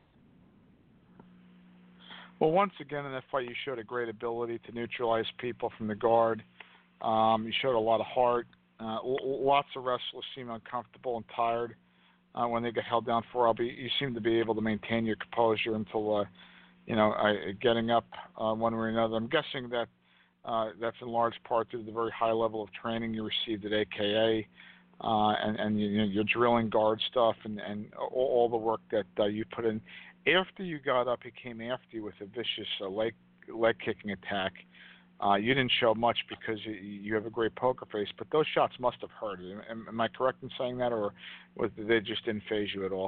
Speaker 9: Well, once again in that fight, you showed a great ability to neutralize people from the guard. You showed a lot of heart. Lots of wrestlers seem uncomfortable and tired when they get held down for. You seem to be able to maintain your composure until, getting up one way or another. I'm guessing that that's in large part due to the very high level of training you received at AKA, and your drilling guard stuff and all the work that you put in. After you got up, he came after you with a vicious leg kicking attack. You didn't show much because you have a great poker face, but those shots must have hurt. Am I correct in saying that, or they just didn't faze you at all?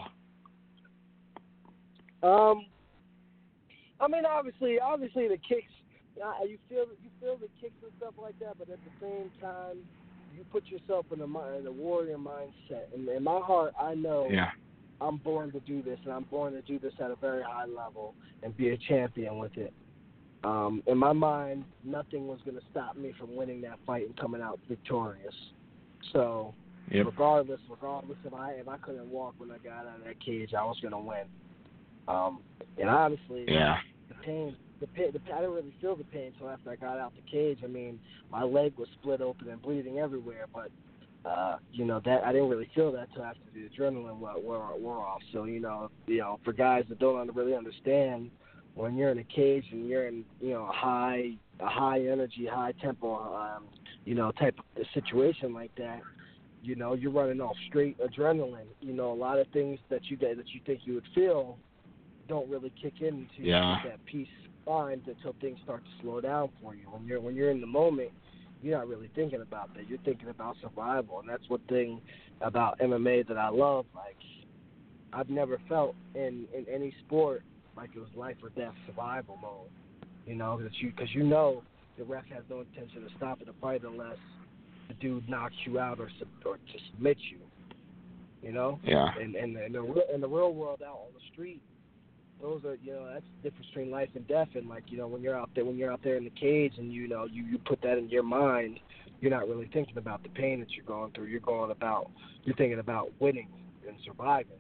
Speaker 10: Obviously the kicks, you feel the kicks and stuff like that, but at the same time, you put yourself in a warrior mindset. And in my heart, I know I'm born to do this, and I'm born to do this at a very high level and be a champion with it. In my mind, nothing was going to stop me from winning that fight and coming out victorious. So, regardless if I couldn't walk when I got out of that cage, I was going to win. And honestly, the pain, I didn't really feel the pain until after I got out the cage. I mean, my leg was split open and bleeding everywhere, but that I didn't really feel that until after the adrenaline wore off. So, for guys that don't really understand, when you're in a cage and you're in, a high energy, high tempo, type of situation like that, you're running off straight adrenaline. A lot of things that you think you would feel don't really kick in until you get that peace of mind until things start to slow down for you. When you're in the moment, you're not really thinking about that. You're thinking about survival, and that's one thing about MMA that I love. Like, I've never felt in any sport like it was life or death survival mode, because the ref has no intention of stopping the fight unless the dude knocks you out or to submit you, And in the real world out on the street, those are, that's the difference between life and death. And when you're out there in the cage and you put that in your mind, you're not really thinking about the pain that you're going through. You're thinking about winning and surviving.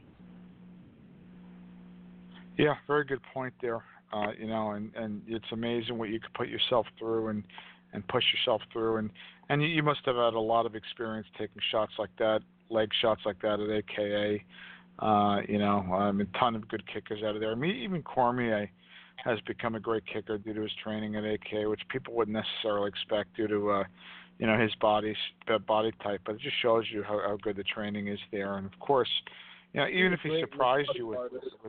Speaker 9: Yeah, very good point there. And it's amazing what you could put yourself through and push yourself through. And you must have had a lot of experience taking shots like that, leg shots like that at AKA. A ton of good kickers out of there. I mean, even Cormier has become a great kicker due to his training at AK, which people wouldn't necessarily expect due to his body type. But it just shows you how good the training is there. And of course, even if he surprised you with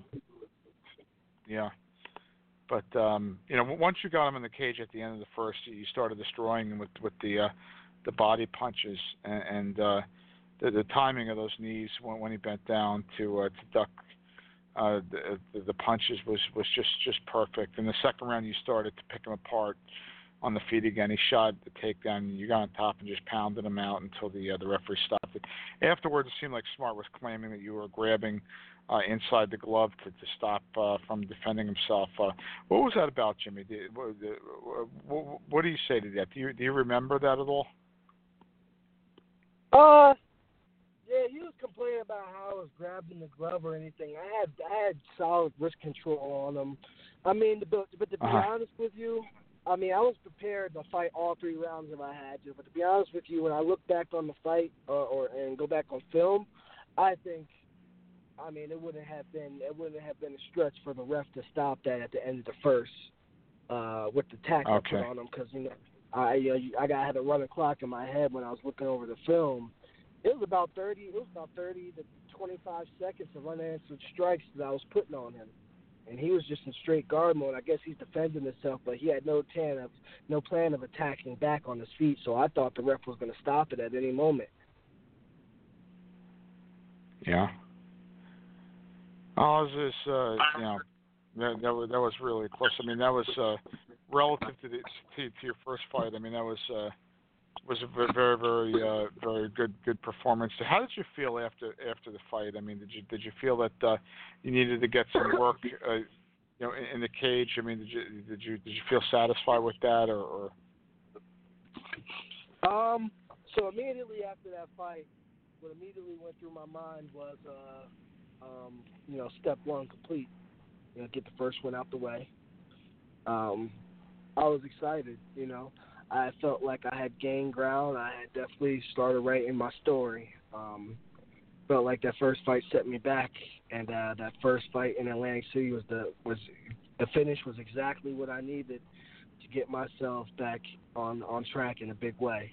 Speaker 9: yeah. But once you got him in the cage at the end of the first, you started destroying him with the body punches and the timing of those knees when he bent down to duck the punches was just perfect. In the second round, you started to pick him apart on the feet again. He shot the takedown. You got on top and just pounded him out until the referee stopped it. Afterwards, it seemed like Smart was claiming that you were grabbing inside the glove to stop from defending himself. What was that about, Jimmy? What do you say to that? Do you remember that at all?
Speaker 10: Yeah, he was complaining about how I was grabbing the glove or anything. I had solid wrist control on him. I mean, but to be honest with you, I was prepared to fight all 3 rounds if I had to. But to be honest with you, when I look back on the fight and go back on film, I think, it wouldn't have been a stretch for the ref to stop that at the end of the first with the tackle I put on him because I had a running clock in my head when I was looking over the film. It was about 30 to 25 seconds of unanswered strikes that I was putting on him. And he was just in straight guard mode. I guess he's defending himself, but he had no plan of attacking back on his feet. So I thought the ref was going to stop it at any moment.
Speaker 9: Yeah. Oh, it was that was really close. That was relative to your first fight. That was a very, very, very good performance. How did you feel after the fight? Did you feel that you needed to get some work, in the cage? Did you feel satisfied with that, or?
Speaker 10: So immediately after that fight, what immediately went through my mind was, step one complete. Get the first one out the way. I was excited. I felt like I had gained ground. I had definitely started writing my story. Felt like that first fight set me back, and that first fight in Atlantic City was the finish was exactly what I needed to get myself back on track in a big way.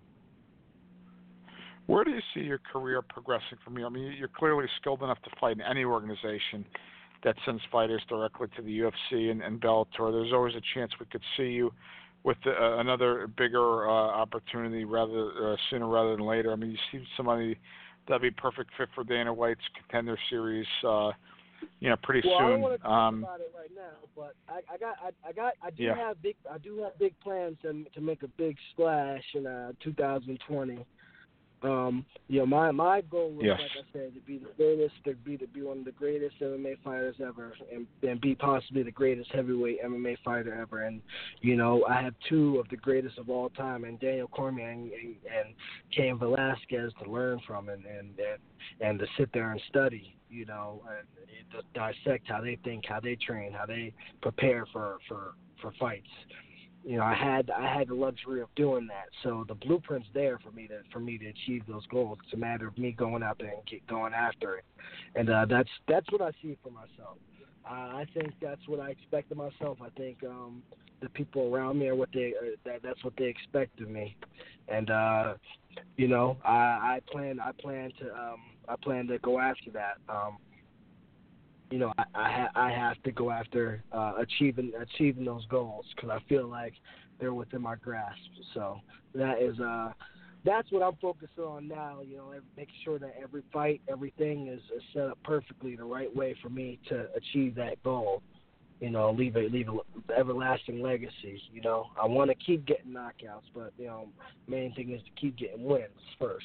Speaker 9: Where do you see your career progressing from here? You're clearly skilled enough to fight in any organization that sends fighters directly to the UFC and Bellator. There's always a chance we could see you with another bigger opportunity sooner rather than later. You see somebody that'd be perfect fit for Dana White's Contender Series, pretty soon.
Speaker 10: I don't want to talk about it right now, but I do have big plans to make a big splash in 2020. My goal was, like I said, to be the greatest, to be one of the greatest MMA fighters ever, and be possibly the greatest heavyweight MMA fighter ever. And I have 2 of the greatest of all time, and Daniel Cormier and Cain Velasquez to learn from, and to sit there and study, and to dissect how they think, how they train, how they prepare for fights. I had the luxury of doing that, so the blueprint's there for me to achieve those goals. It's a matter of me going out there and going after it, and that's what I see for myself. I think that's what I expect of myself. I think the people around me are that's what they expect of me, and I plan to go after that. I have to go after achieving those goals because I feel like they're within my grasp. So that's what I'm focusing on now. Making sure that every fight, everything is set up perfectly the right way for me to achieve that goal. Leave an everlasting legacy. I want to keep getting knockouts, but main thing is to keep getting wins first.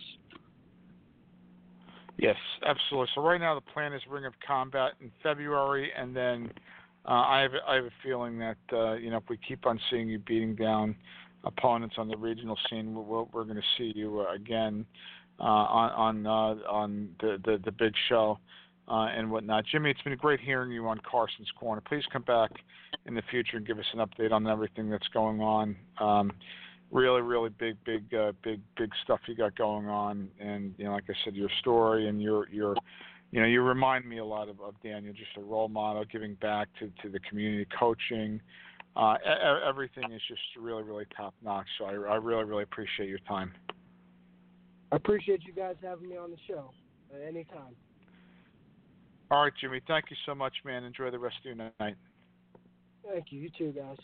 Speaker 9: Yes, absolutely. So right now the plan is Ring of Combat in February, and then I have a feeling that if we keep on seeing you beating down opponents on the regional scene, we're going to see you again on the big show and whatnot. Jimmy, it's been great hearing you on Carson's Corner. Please come back in the future and give us an update on everything that's going on. Really, really big stuff you got going on, and like I said, your story and your you remind me a lot of Daniel, just a role model, giving back to the community, coaching. Everything is just really, really top notch. So I really, really appreciate your time.
Speaker 10: I appreciate you guys having me on the show anytime.
Speaker 9: All right, Jimmy. Thank you so much, man. Enjoy the rest of your night.
Speaker 10: Thank you. You too, guys.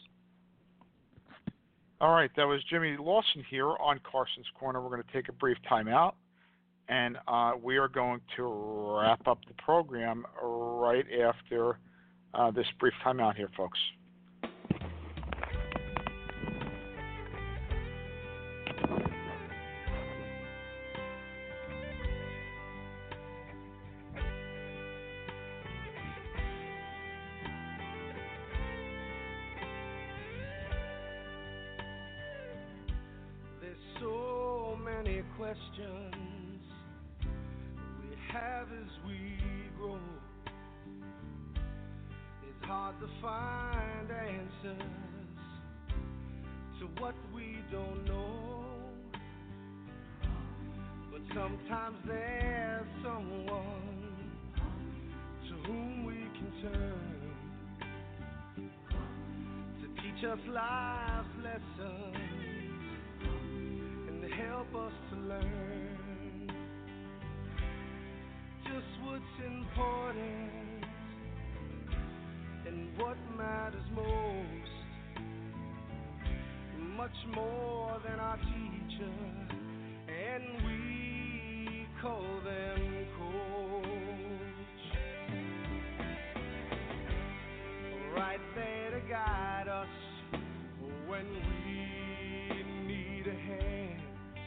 Speaker 9: All right, that was Jimmy Lawson here on Carson's Corner. We're going to take a brief time out, and we are going to wrap up the program right after this brief time out here, folks.
Speaker 11: Questions we have as we grow. It's hard to find answers to what we don't know, but sometimes there's someone to whom we can turn to teach us life's lessons, help us to learn just what's important and what matters most, much more than our teacher, and we call them coach. Right there to guide us when we need a hand.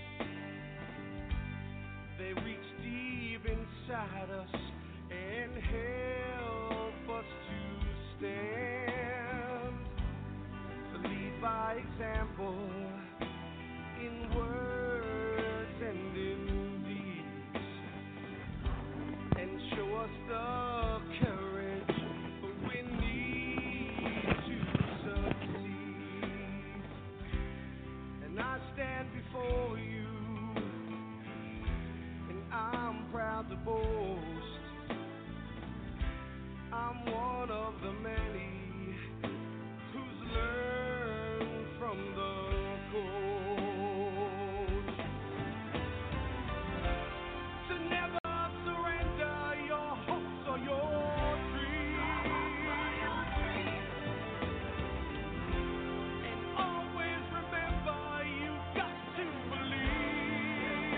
Speaker 11: They reach deep inside us and help us to stand, to lead by example in words and in deeds, and show us the courage we need to succeed. And I stand before you, I'm proud to boast I'm one of the many who's learned from the coach to never surrender your hopes or your dreams, and always remember you got to believe.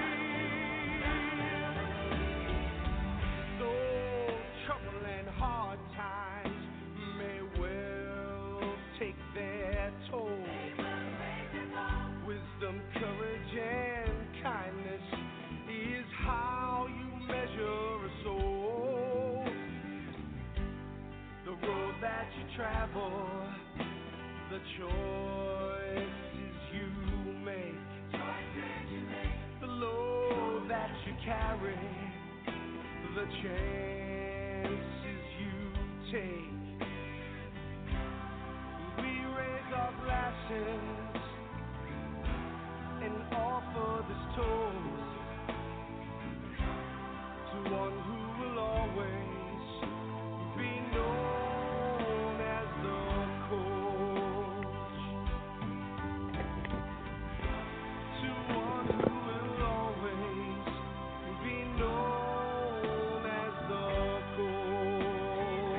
Speaker 11: Trouble and hard times may well take their toll. Wisdom, courage, and kindness is how you measure a soul. The road that you travel, the choices you make, the load that you carry, the chances you take. We raise our glasses and offer this toast to one who will always be known as the coach, to one who will always be known as the coach.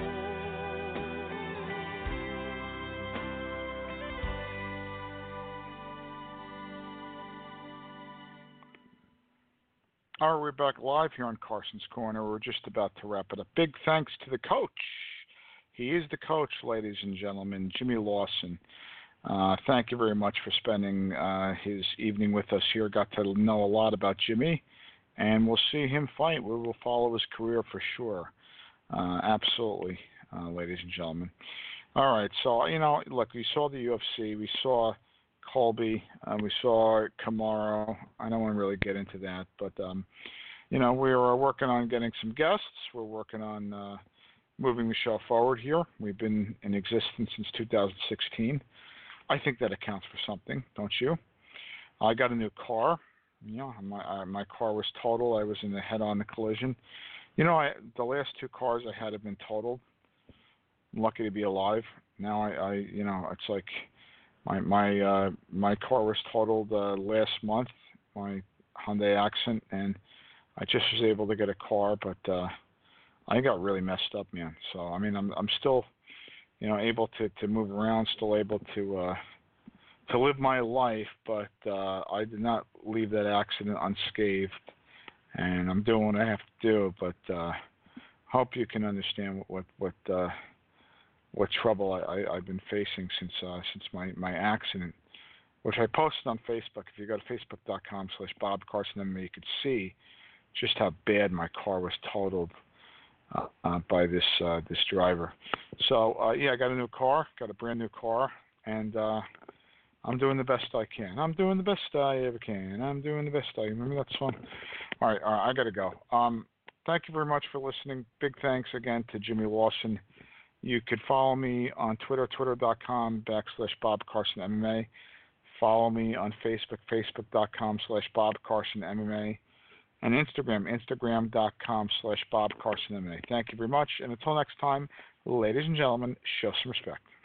Speaker 9: All right, we're back live here on Carson's Corner. We're just about to wrap it up. Big thanks to the coach. He is the coach, ladies and gentlemen, Jimmy Lawson. Thank you very much for spending his evening with us here. Got to know a lot about Jimmy, and we'll see him fight. We will follow his career for sure. Absolutely, ladies and gentlemen. All right, so, look, we saw the UFC. We saw Colby. We saw Kamaru. I don't want to really get into that, but, we're working on getting some guests. We're working on moving the show forward here. We've been in existence since 2016. I think that accounts for something, don't you? I got a new car. My car was total. I was in a head-on collision. You know, the last 2 cars I had have been totaled. I'm lucky to be alive. Now it's like my car was totaled last month, my Hyundai Accent, and I just was able to get a car, but I got really messed up, man. So I mean, I'm still, able to move around, still able to live my life, but I did not leave that accident unscathed, and I'm doing what I have to do. But hope you can understand what trouble I've been facing since my accident, which I posted on Facebook. If you go to facebook.com/Bob Carson MMA, you could see just how bad my car was totaled by this driver. So I got a new car, got a brand new car, and I'm doing the best I can. I'm doing the best I ever can. I'm doing the best I can. Remember that song? All right, I got to go. Thank you very much for listening. Big thanks again to Jimmy Lawson. You could follow me on Twitter, twitter.com/Bob Carson MMA. Follow me on Facebook, facebook.com/Bob Carson MMA. And Instagram, instagram.com/Bob Carson MMA. Thank you very much. And until next time, ladies and gentlemen, show some respect.